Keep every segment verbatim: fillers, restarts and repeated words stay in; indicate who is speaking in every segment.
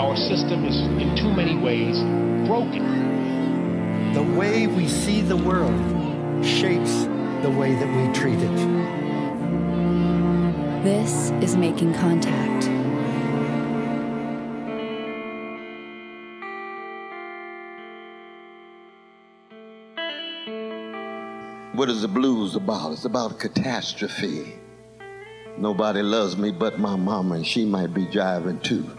Speaker 1: our system is in too many ways broken.
Speaker 2: The way we see the world shapes the way that we treat it.
Speaker 3: This is Making Contact.
Speaker 4: What is the blues about? It's about catastrophe. Nobody loves me but my mama, and she might be jiving too.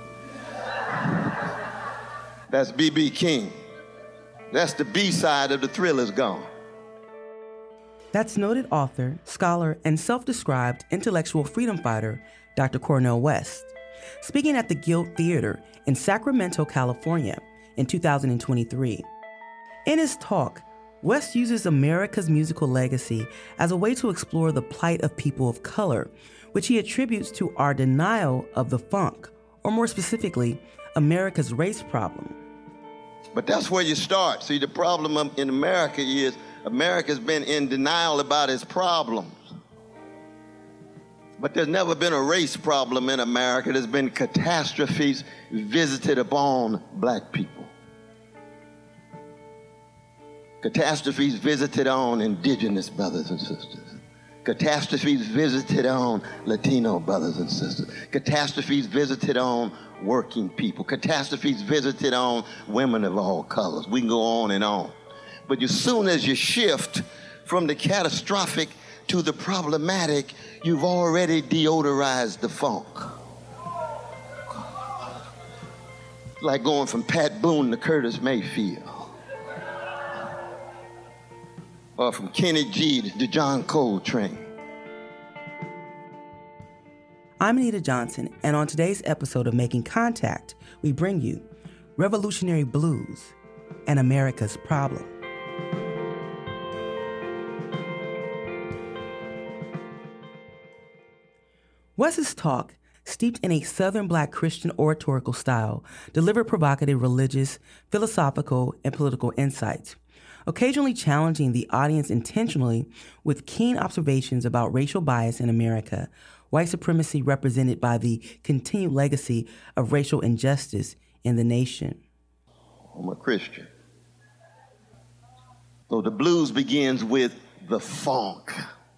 Speaker 4: That's B B King. That's the B-side of the Thriller's Gone.
Speaker 5: That's noted author, scholar, and self-described intellectual freedom fighter, Doctor Cornel West, speaking at the Guild Theater in Sacramento, California in two thousand twenty-three. In his talk, West uses America's musical legacy as a way to explore the plight of people of color, which he attributes to our denial of the funk, or more specifically, America's race problem.
Speaker 4: But that's where you start. See, the problem in America is America's been in denial about its problems. But there's never been a race problem in America. There's been catastrophes visited upon black people. Catastrophes visited on indigenous brothers and sisters. Catastrophes visited on Latino brothers and sisters. Catastrophes visited on working people. Catastrophes visited on women of all colors. We can go on and on. But as soon as you shift from the catastrophic to the problematic, you've already deodorized the funk. Like going from Pat Boone to Curtis Mayfield. Or from Kenny G to John Coltrane.
Speaker 5: I'm Anita Johnson, and on today's episode of Making Contact, we bring you Revolutionary Blues and America's Problem. West's talk, steeped in a Southern Black Christian oratorical style, delivered provocative religious, philosophical, and political insights, occasionally challenging the audience intentionally with keen observations about racial bias in America, white supremacy represented by the continued legacy of racial injustice in the nation.
Speaker 4: I'm a Christian. So the blues begins with the funk.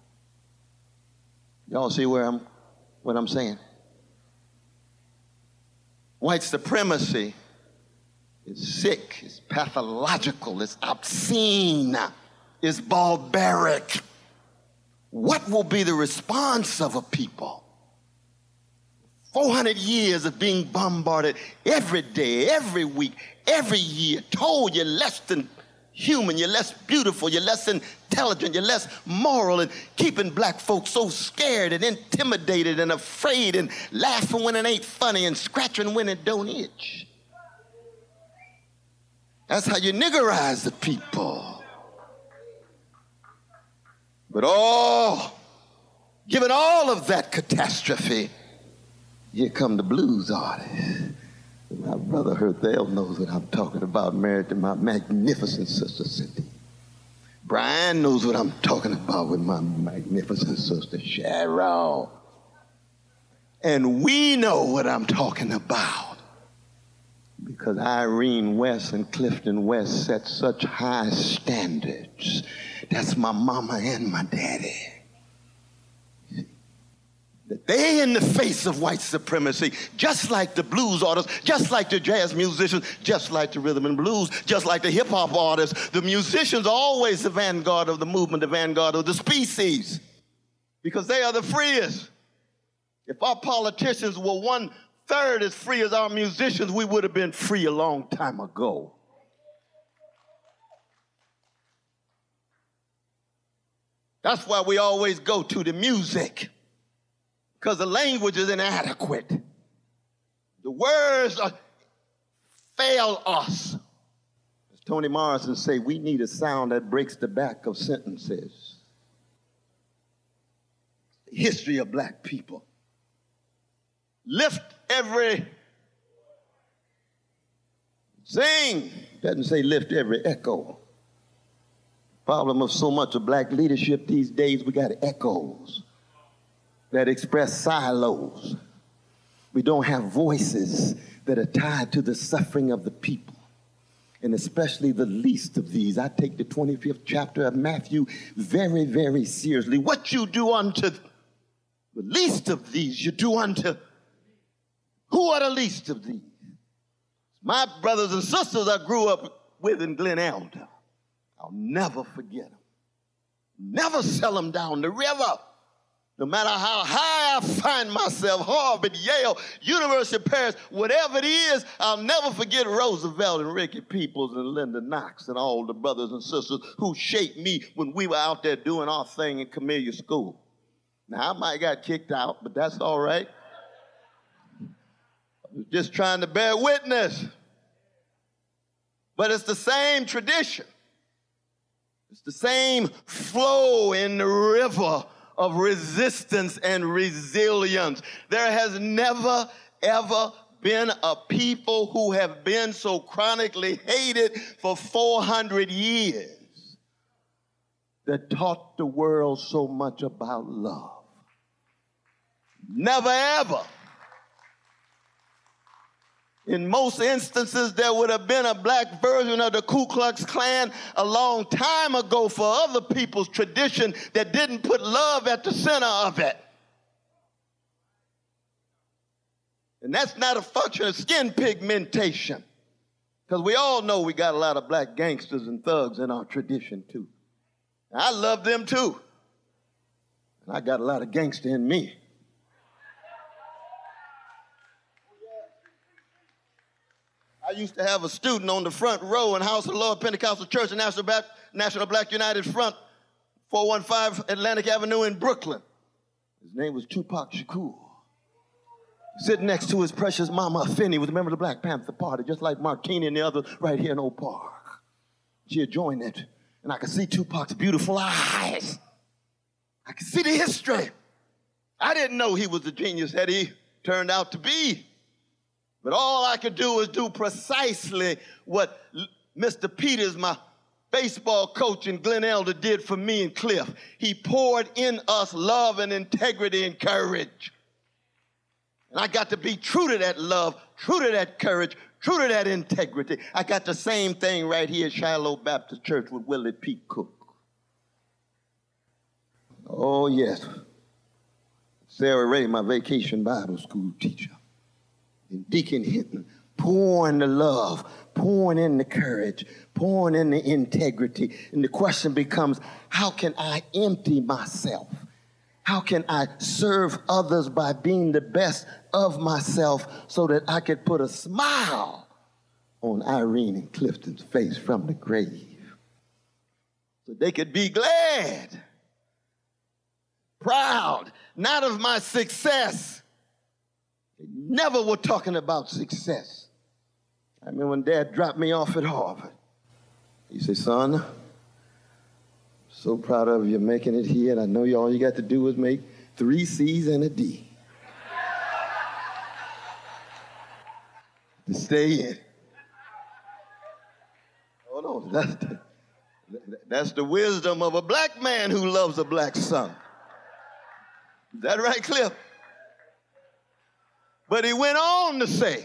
Speaker 4: Y'all see where I'm, what I'm saying? White supremacy is sick, it's pathological, it's obscene, it's barbaric. What will be the response of a people? four hundred years of being bombarded every day, every week, every year, told you're less than human, you're less beautiful, you're less intelligent, you're less moral, and keeping black folks so scared and intimidated and afraid and laughing when it ain't funny and scratching when it don't itch. That's how you niggerize the people. But oh, given all of that catastrophe, here come the blues artists. My brother Herthel knows what I'm talking about, married to my magnificent sister Cindy. Brian knows what I'm talking about with my magnificent sister Cheryl. And we know what I'm talking about. Because Irene West and Clifton West set such high standards. That's my mama and my daddy. That they in the face of white supremacy, just like the blues artists, just like the jazz musicians, just like the rhythm and blues, just like the hip hop artists, the musicians are always the vanguard of the movement, the vanguard of the species. Because they are the freest. If our politicians were one third as free as our musicians, we would have been free a long time ago. That's why we always go to the music, because the language is inadequate. The words are, fail us. As Toni Morrison say, we need a sound that breaks the back of sentences. The history of black people. Lift every, sing, doesn't say lift every echo. Problem of so much of black leadership these days, we got echoes that express silos. We don't have voices that are tied to the suffering of the people, and especially the least of these. I take the twenty-fifth chapter of Matthew very, very seriously. What you do unto the least of these, you do unto. Who are the least of these? My brothers and sisters I grew up with in Glen Elder. I'll never forget them. Never sell them down the river. No matter how high I find myself, Harvard, Yale, University of Paris, whatever it is, I'll never forget Roosevelt and Ricky Peoples and Linda Knox and all the brothers and sisters who shaped me when we were out there doing our thing in Camellia School. Now, I might have got kicked out, but that's all right. I was just trying to bear witness. But it's the same tradition. It's the same flow in the river of resistance and resilience. There has never, ever been a people who have been so chronically hated for four hundred years that taught the world so much about love. Never, ever. In most instances, there would have been a black version of the Ku Klux Klan a long time ago for other people's tradition that didn't put love at the center of it. And that's not a function of skin pigmentation, because we all know we got a lot of black gangsters and thugs in our tradition too. I love them too. And I got a lot of gangster in me. I used to have a student on the front row in House of the Lord Pentecostal Church and National Black, National Black United Front, four one five Atlantic Avenue in Brooklyn. His name was Tupac Shakur. Sitting next to his precious mama, Finney, was a member of the Black Panther Party, just like Martini and the others right here in Oak Park. She had joined it, and I could see Tupac's beautiful eyes. I could see the history. I didn't know he was the genius that he turned out to be. But all I could do was do precisely what Mister Peters, my baseball coach in Glen Elder, did for me and Cliff. He poured in us love and integrity and courage. And I got to be true to that love, true to that courage, true to that integrity. I got the same thing right here at Shiloh Baptist Church with Willie Pete Cook. Oh, yes. Sarah Ray, my vacation Bible school teacher. And Deacon Hinton, pouring the love, pouring in the courage, pouring in the integrity. And the question becomes, how can I empty myself? How can I serve others by being the best of myself so that I could put a smile on Irene and Clifton's face from the grave? So they could be glad, proud, not of my success. They never were talking about success. I remember when Dad dropped me off at Harvard. He said, son, so proud of you making it here, and I know you all you got to do is make three C's and a D to stay in. Oh, no, that's the, that's the wisdom of a black man who loves a black son. Is that right, Cliff? But he went on to say,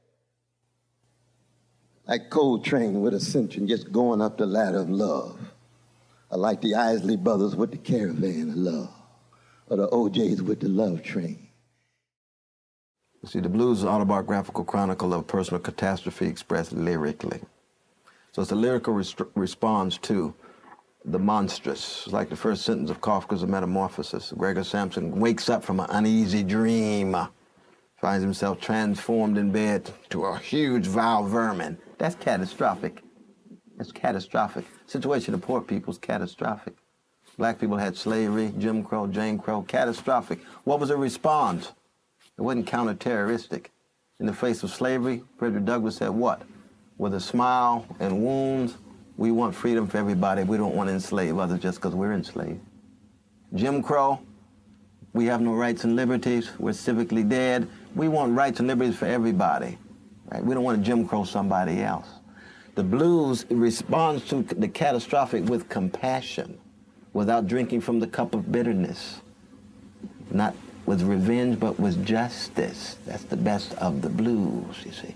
Speaker 4: like Coltrane with Ascension, just going up the ladder of love. I like the Isley Brothers with the Caravan of Love, or the O Js with the Love Train.
Speaker 6: You see, the blues is an autobiographical chronicle of personal catastrophe expressed lyrically. So it's a lyrical res response to the monstrous. It's like the first sentence of Kafka's Metamorphosis. Gregor Samson wakes up from an uneasy dream, finds himself transformed in bed to a huge vile vermin. That's catastrophic. That's catastrophic. Situation of poor people is catastrophic. Black people had slavery, Jim Crow, Jane Crow, catastrophic. What was the response? It wasn't counter-terroristic. In the face of slavery, Frederick Douglass said what? With a smile and wounds, we want freedom for everybody. We don't want to enslave others just because we're enslaved. Jim Crow, we have no rights and liberties. We're civically dead. We want rights and liberties for everybody. Right? We don't want to Jim Crow somebody else. The blues responds to the catastrophic with compassion, without drinking from the cup of bitterness, not with revenge, but with justice. That's the best of the blues, you see.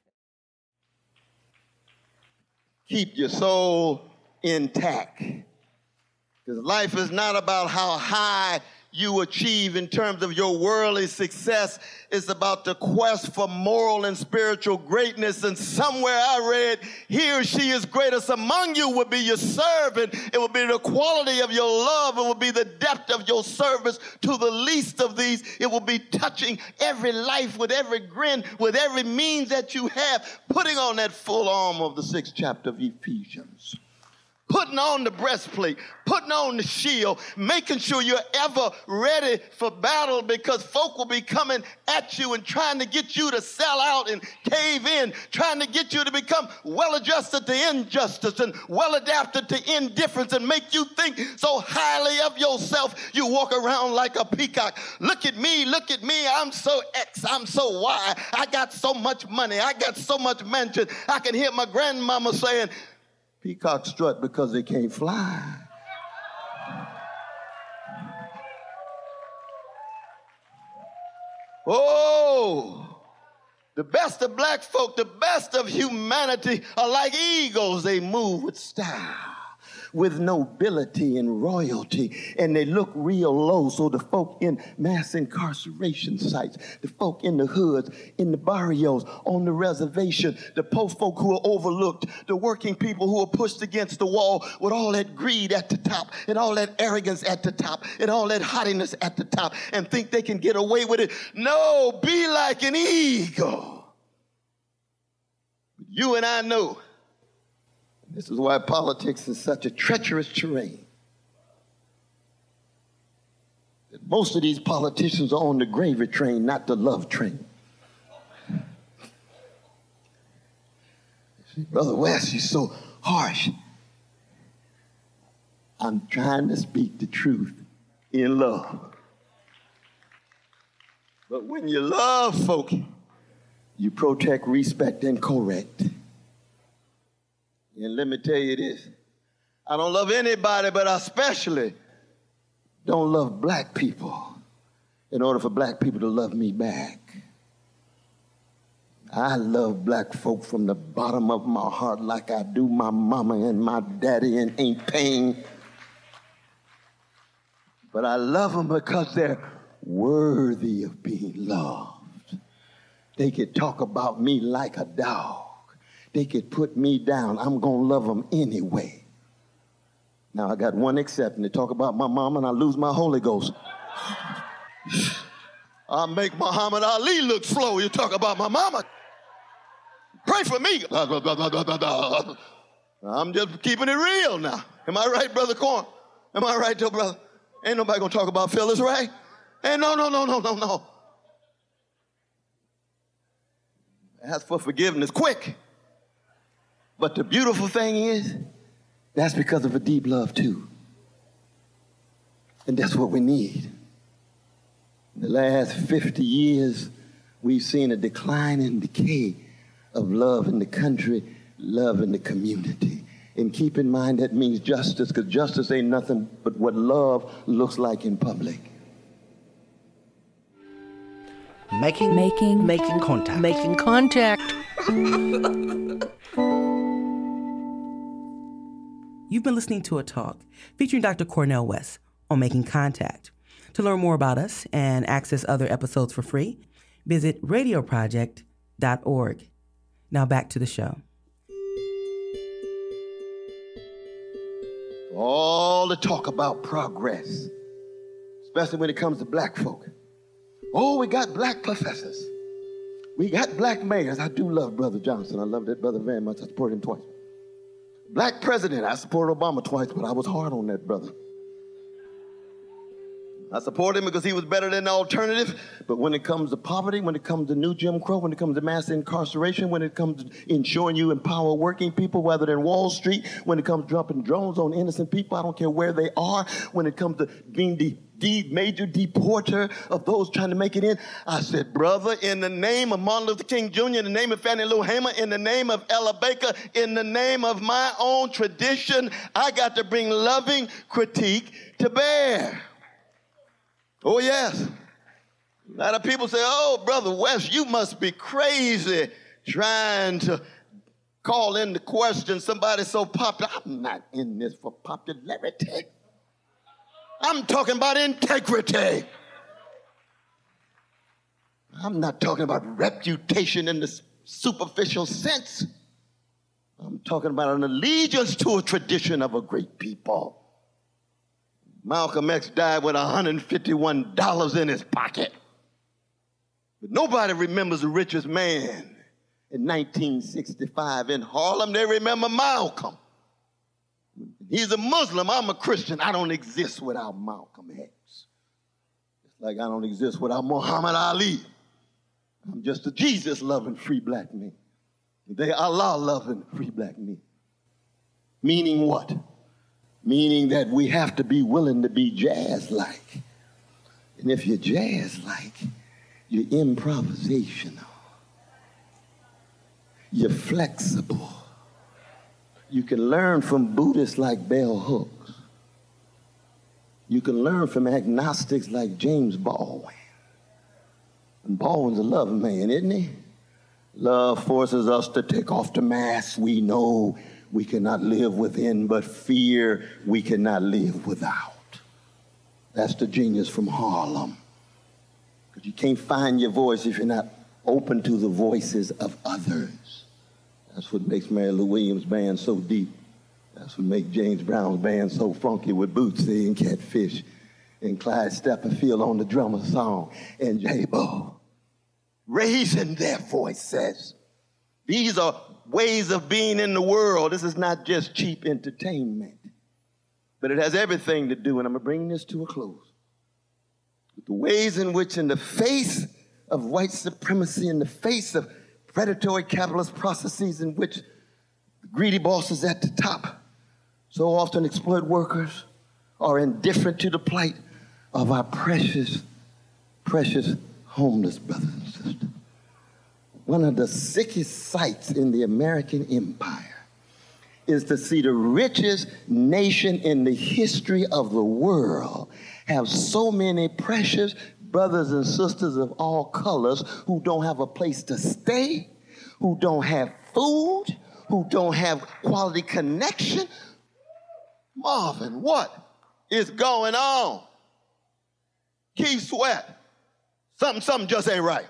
Speaker 4: Keep your soul intact. Because life is not about how high you achieve in terms of your worldly success. It's about the quest for moral and spiritual greatness. And somewhere I read, he or she is greatest among you will be your servant. It will be the quality of your love. It will be the depth of your service to the least of these. It will be touching every life with every grin, with every means that you have, putting on that full armor of the sixth chapter of Ephesians. Putting on the breastplate, putting on the shield, making sure you're ever ready for battle, because folk will be coming at you and trying to get you to sell out and cave in, trying to get you to become well-adjusted to injustice and well-adapted to indifference and make you think so highly of yourself you walk around like a peacock. Look at me, look at me, I'm so X, I'm so Y, I got so much money, I got so much mansion. I can hear my grandmama saying, peacocks strut because they can't fly. Oh, the best of black folk, the best of humanity are like eagles. They move with style, with nobility and royalty, and they look real low. So the folk in mass incarceration sites, the folk in the hoods, in the barrios, on the reservation, the post folk who are overlooked, the working people who are pushed against the wall with all that greed at the top and all that arrogance at the top and all that haughtiness at the top and think they can get away with it. No, be like an eagle. You and I know this is why politics is such a treacherous terrain. That most of these politicians are on the gravy train, not the love train. See, Brother West, you're so harsh. I'm trying to speak the truth in love. But when you love folk, you protect, respect, and correct. And let me tell you this, I don't love anybody, but I especially don't love black people in order for black people to love me back. I love black folk from the bottom of my heart like I do my mama and my daddy and ain't paying. But I love them because they're worthy of being loved. They could talk about me like a dog. They could put me down. I'm going to love them anyway. Now, I got one exception. They talk about my mama and I lose my Holy Ghost. I make Muhammad Ali look slow. You talk about my mama. Pray for me. I'm just keeping it real now. Am I right, Brother Corn? Am I right, though, brother? Ain't nobody going to talk about Phyllis, right? Hey, no, no, no, no, no, no. Ask for forgiveness quick. But the beautiful thing is, that's because of a deep love too. And that's what we need. In the last fifty years, we've seen a decline and decay of love in the country, love in the community. And keep in mind that means justice, because justice ain't nothing but what love looks like in public.
Speaker 2: Making,
Speaker 3: Making
Speaker 2: making contact. Making contact.
Speaker 5: You've been listening to a talk featuring Doctor Cornel West on Making Contact. To learn more about us and access other episodes for free, visit radio project dot org. Now back to the show.
Speaker 4: All the talk about progress, especially when it comes to black folk. Oh, we got black professors. We got black mayors. I do love Brother Johnson. I love that brother very much. I support him twice. Black president. I supported Obama twice, but I was hard on that brother. I support him because he was better than the alternative. But when it comes to poverty, when it comes to new Jim Crow, when it comes to mass incarceration, when it comes to ensuring you empower working people rather than Wall Street, when it comes to dropping drones on innocent people, I don't care where they are, when it comes to being the De- major deporter of those trying to make it in. I said, brother, in the name of Martin Luther King Junior, in the name of Fannie Lou Hamer, in the name of Ella Baker, in the name of my own tradition, I got to bring loving critique to bear. Oh, yes. A lot of people say, oh, Brother West, you must be crazy trying to call into question somebody so popular. I'm not in this for popularity. I'm talking about integrity. I'm not talking about reputation in the superficial sense. I'm talking about an allegiance to a tradition of a great people. Malcolm X died with one hundred fifty-one dollars in his pocket. But nobody remembers the richest man in nineteen sixty-five in Harlem. They remember Malcolm. He's a Muslim. I'm a Christian. I don't exist without Malcolm X. It's like I don't exist without Muhammad Ali. I'm just a Jesus-loving free black man. They Allah-loving free black men. Meaning what? Meaning that we have to be willing to be jazz-like. And if you're jazz-like, you're improvisational. You're flexible. You can learn from Buddhists like Bell Hooks. You can learn from agnostics like James Baldwin. And Baldwin's a love man, isn't he? Love forces us to take off the mask we know we cannot live within, but fear we cannot live without. That's the genius from Harlem. Because you can't find your voice if you're not open to the voices of others. That's what makes Mary Lou Williams' band so deep. That's what makes James Brown's band so funky with Bootsy and Catfish and Clyde Steppenfield on the drummer song and J-Bo. Raising their voices. These are ways of being in the world. This is not just cheap entertainment, but it has everything to do, and I'm going to bring this to a close, with the ways in which in the face of white supremacy, in the face of predatory capitalist processes in which the greedy bosses at the top so often exploit workers, are indifferent to the plight of our precious, precious homeless brothers and sisters. One of the sickest sights in the American empire is to see the richest nation in the history of the world have so many precious brothers and sisters of all colors who don't have a place to stay, who don't have food, who don't have quality connection. Marvin, what is going on? Keith Sweat. Something, something just ain't right.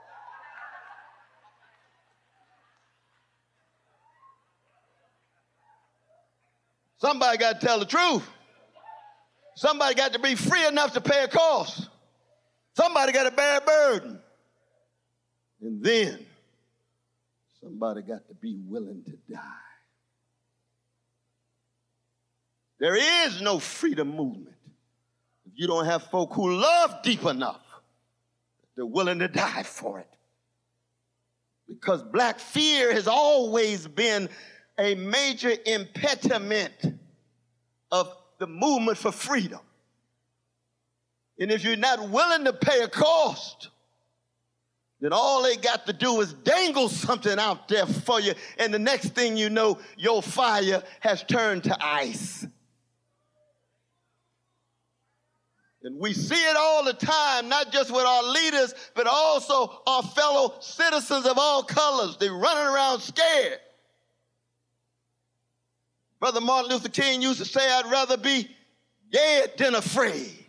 Speaker 4: Somebody got to tell the truth. Somebody got to be free enough to pay a cost. Somebody got to bear a burden. And then somebody got to be willing to die. There is no freedom movement if you don't have folk who love deep enough. They're willing to die for it. Because black fear has always been a major impediment of the movement for freedom. And if you're not willing to pay a cost, then all they got to do is dangle something out there for you, and the next thing you know, your fire has turned to ice. And we see it all the time, not just with our leaders, but also our fellow citizens of all colors. They're running around scared. Brother Martin Luther King used to say, I'd rather be dead than afraid.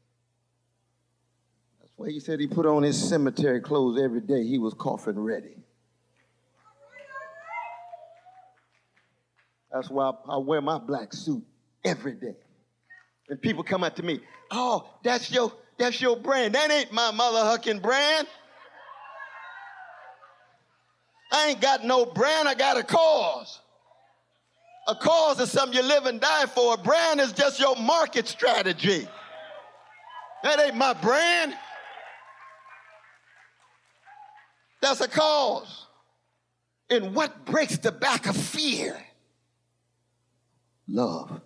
Speaker 4: That's why he said he put on his cemetery clothes every day. He was coffin ready. That's why I wear my black suit every day. And people come up to me, oh, that's your, that's your brand. That ain't my mother hucking brand. I ain't got no brand, I got a cause. A cause is something you live and die for. A brand is just your market strategy. That ain't my brand. That's a cause. And what breaks the back of fear? Love.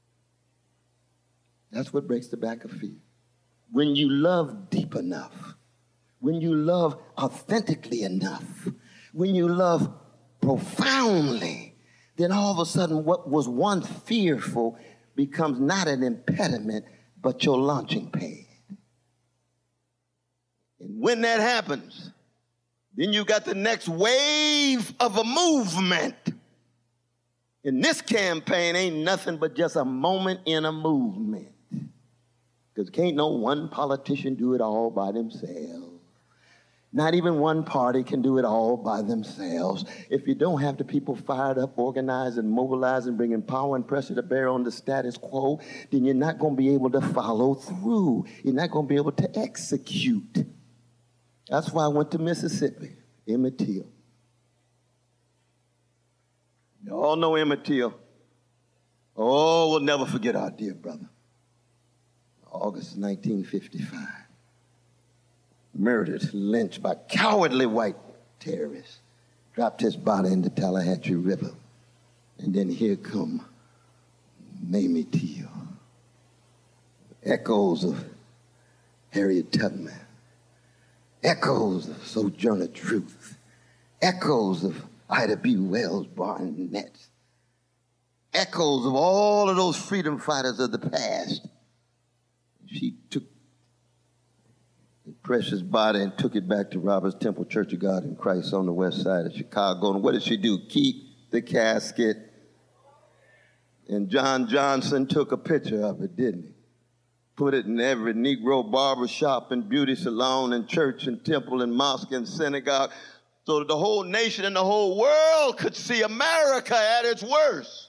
Speaker 4: That's what breaks the back of fear. When you love deep enough, when you love authentically enough, when you love profoundly, then all of a sudden what was once fearful becomes not an impediment, but your launching pad. And when that happens, then you got the next wave of a movement. And this campaign ain't nothing but just a moment in a movement. Because can't no one politician do it all by themselves. Not even one party can do it all by themselves. If you don't have the people fired up, organized, and mobilized, and bringing power and pressure to bear on the status quo, then you're not going to be able to follow through. You're not going to be able to execute. That's why I went to Mississippi, Emmett Till. You all know Emmett Till. Oh, we'll never forget our dear brother. August nineteen fifty-five. Murdered, lynched by cowardly white terrorists. Dropped his body in the Tallahatchie River. And then here come Mamie Till. Echoes of Harriet Tubman. Echoes of Sojourner Truth. Echoes of Ida B. Wells Barnett. Echoes of all of those freedom fighters of the past. She took the precious body and took it back to Roberts Temple Church of God in Christ on the west side of Chicago. And what did she do? Keep the casket. And John Johnson took a picture of it, didn't he? Put it in every Negro barber shop and beauty salon and church and temple and mosque and synagogue so that the whole nation and the whole world could see America at its worst.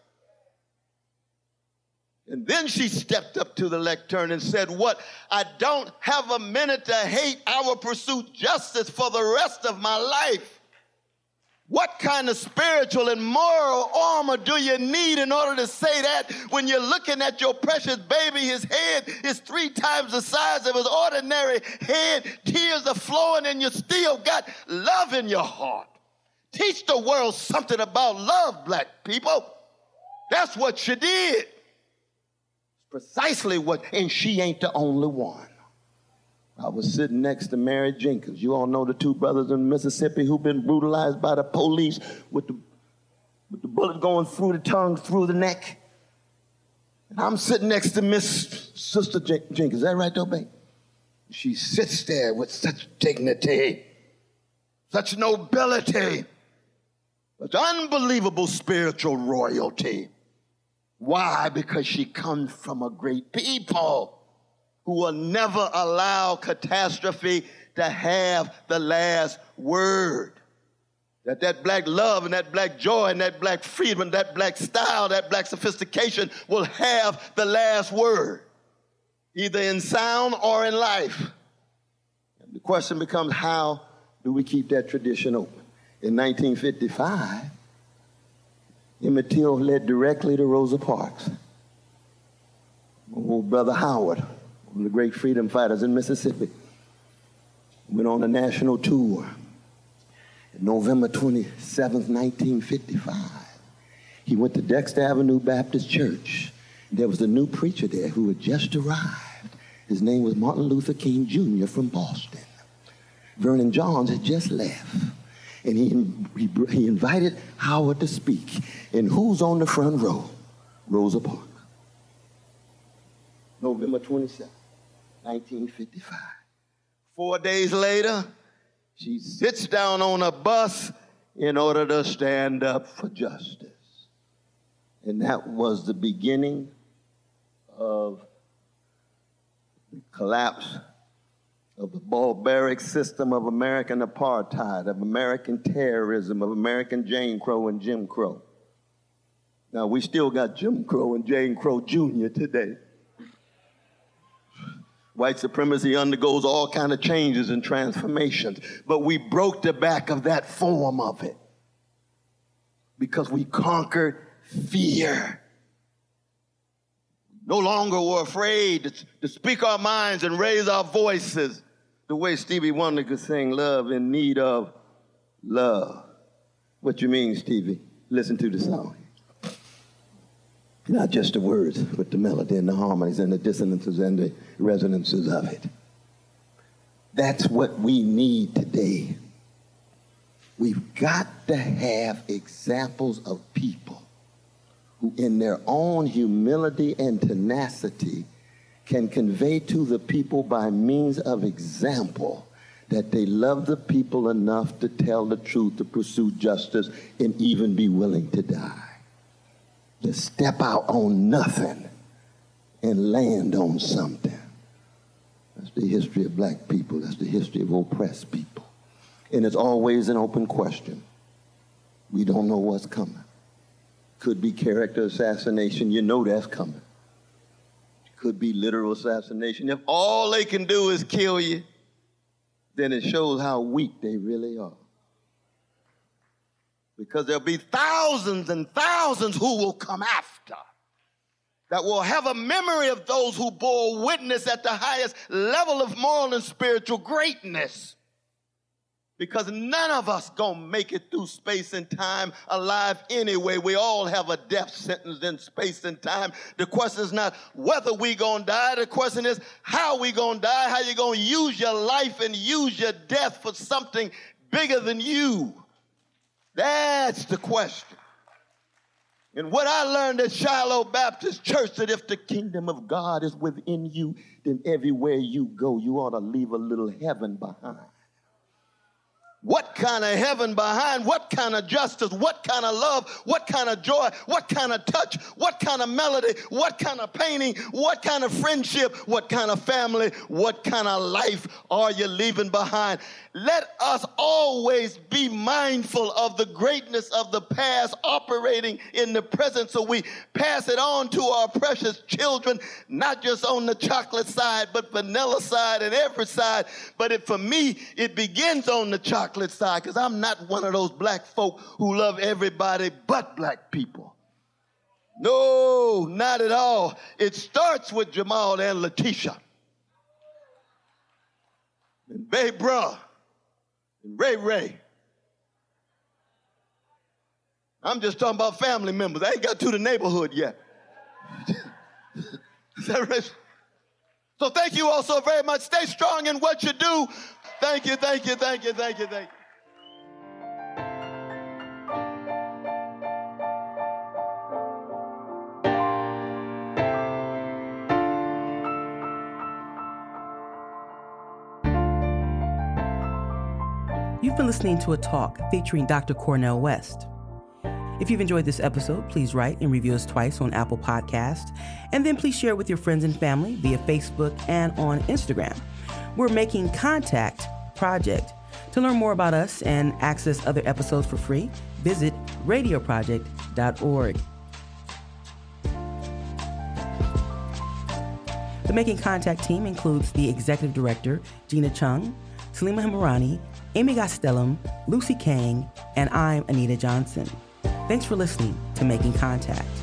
Speaker 4: And then she stepped up to the lectern and said, what? I don't have a minute to hate. I will pursue justice for the rest of my life. What kind of spiritual and moral armor do you need in order to say that when you're looking at your precious baby? His head is three times the size of his ordinary head. Tears are flowing and you still got love in your heart. Teach the world something about love, black people. That's what she did. Precisely what, and she ain't the only one. I was sitting next to Mary Jenkins. You all know the two brothers in Mississippi who've been brutalized by the police with the, with the bullet going through the tongue, through the neck. And I'm sitting next to Miss Sister Jen- Jenkins. Is that right, though, babe? She sits there with such dignity, such nobility, such unbelievable spiritual royalty. Why? Because she comes from a great people who will never allow catastrophe to have the last word. That that black love and that black joy and that black freedom and that black style, that black sophistication will have the last word, either in sound or in life. And the question becomes, how do we keep that tradition open? In nineteen fifty-five, Emmett Till led directly to Rosa Parks. Old brother Howard, one of the great freedom fighters in Mississippi, went on a national tour. On November twenty-seventh, nineteen fifty-five, he went to Dexter Avenue Baptist Church. There was a new preacher there who had just arrived. His name was Martin Luther King Junior from Boston. Vernon Johns had just left. And he, he, he invited Howard to speak. And who's on the front row? Rosa Parks. November twenty-seventh, nineteen fifty-five. Four days later, she sits down on a bus in order to stand up for justice. And that was the beginning of the collapse of the barbaric system of American apartheid, of American terrorism, of American Jane Crow and Jim Crow. Now, we still got Jim Crow and Jane Crow Junior today. White supremacy undergoes all kinds of changes and transformations, but we broke the back of that form of it because we conquered fear. No longer were afraid to, to speak our minds and raise our voices the way Stevie Wonder could sing Love in Need of Love. What you mean, Stevie? Listen to the song. Not just the words, but the melody and the harmonies and the dissonances and the resonances of it. That's what we need today. We've got to have examples of people who in their own humility and tenacity can convey to the people by means of example that they love the people enough to tell the truth, to pursue justice, and even be willing to die. To step out on nothing and land on something. That's the history of black people. That's the history of oppressed people. And it's always an open question. We don't know what's coming. Could be character assassination. You know that's coming. Could be literal assassination. If all they can do is kill you, then it shows how weak they really are. Because there'll be thousands and thousands who will come after, that will have a memory of those who bore witness at the highest level of moral and spiritual greatness. Because none of us gonna make it through space and time alive anyway. We all have a death sentence in space and time. The question is not whether we gonna die. The question is how we gonna die, how you gonna use your life and use your death for something bigger than you. That's the question. And what I learned at Shiloh Baptist Church, that if the kingdom of God is within you, then everywhere you go, you ought to leave a little heaven behind. What kind of heaven behind? What kind of justice? What kind of love? What kind of joy? What kind of touch? What kind of melody? What kind of painting? What kind of friendship? What kind of family? What kind of life are you leaving behind? Let us always be mindful of the greatness of the past operating in the present, so we pass it on to our precious children, not just on the chocolate side, but vanilla side and every side. But it, for me, it begins on the chocolate side, because I'm not one of those black folk who love everybody but black people. No, not at all. It starts with Jamal and Letitia. And Babe Bruh. And Ray Ray. I'm just talking about family members. I ain't got to the neighborhood yet. Is that right? So thank you all so very much. Stay strong in what you do. Thank you, thank you, thank you, thank you, thank you.
Speaker 5: You've been listening to a talk featuring Doctor Cornel West. If you've enjoyed this episode, please write and review us twice on Apple Podcasts, and then please share it with your friends and family via Facebook and on Instagram. We're Making Contact Project. To learn more about us and access other episodes for free, visit radio project dot org. The Making Contact team includes the Executive Director, Gina Chung, Salima Hamarani, Amy Gastelum, Lucy Kang, and I'm Anita Johnson. Thanks for listening to Making Contact.